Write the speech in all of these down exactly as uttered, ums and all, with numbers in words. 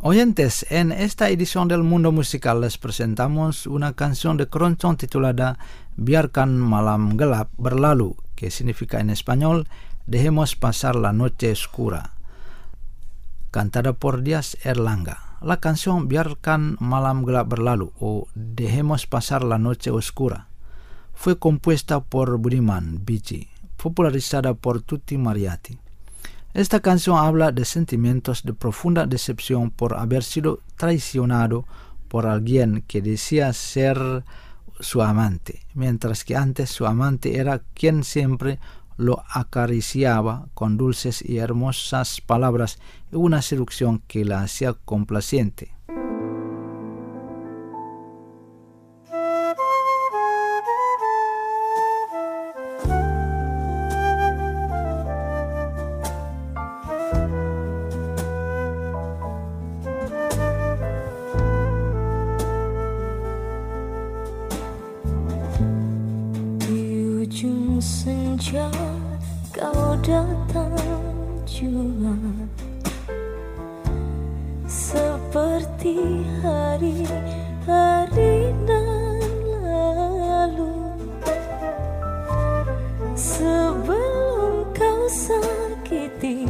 Oyentes, en esta edición del Mundo Musical les presentamos una canción de Keroncong titulada Biarkan Malam Gelap Berlalu, que significa en español Dejemos pasar la noche oscura, cantada por Dias Erlangga. La canción Biarkan Malam Gelap Berlalu o Dejemos pasar la noche oscura fue compuesta por Budiman Biji, popularizada por Tutti Marietti. Esta canción habla de sentimientos de profunda decepción por haber sido traicionado por alguien que decía ser su amante, mientras que antes su amante era quien siempre lo acariciaba con dulces y hermosas palabras y una seducción que la hacía complaciente. Senja kau datang juga seperti hari-hari dan lalu, sebelum kau sakiti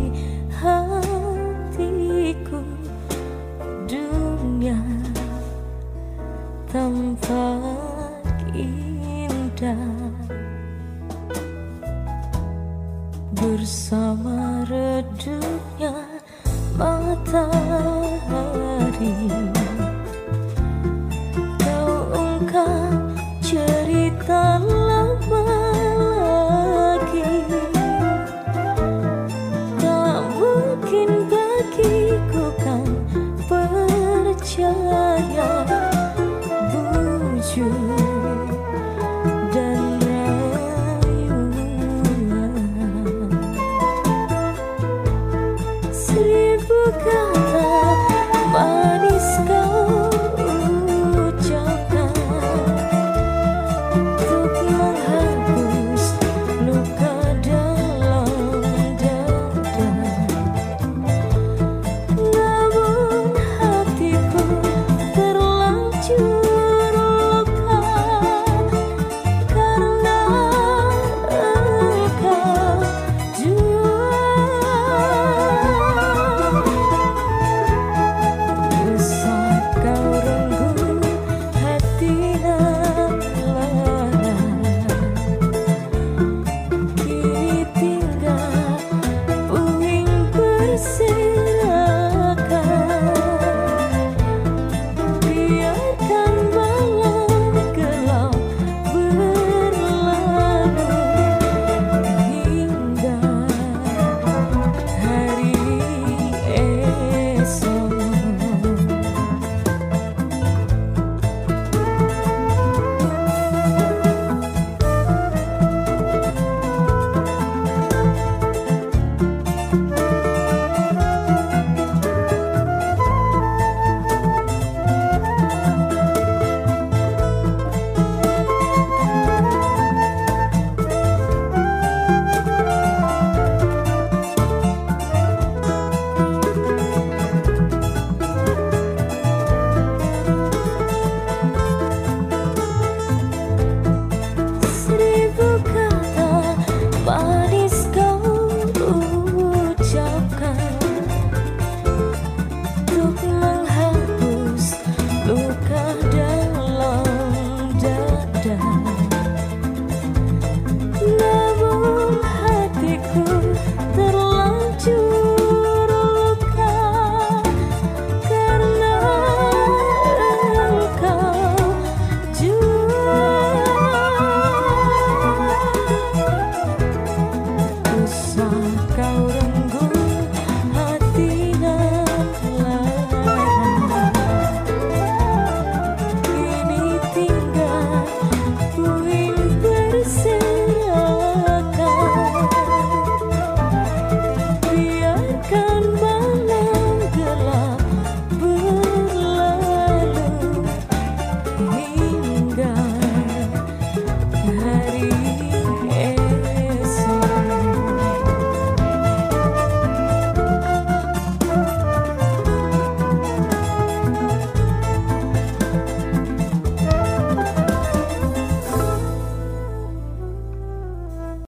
hatiku. Dunia tampak indah bersama redupnya matahari. Kau ungkap cerita lama lagi, tak mungkin bagiku kan percaya bujur dan seribu kata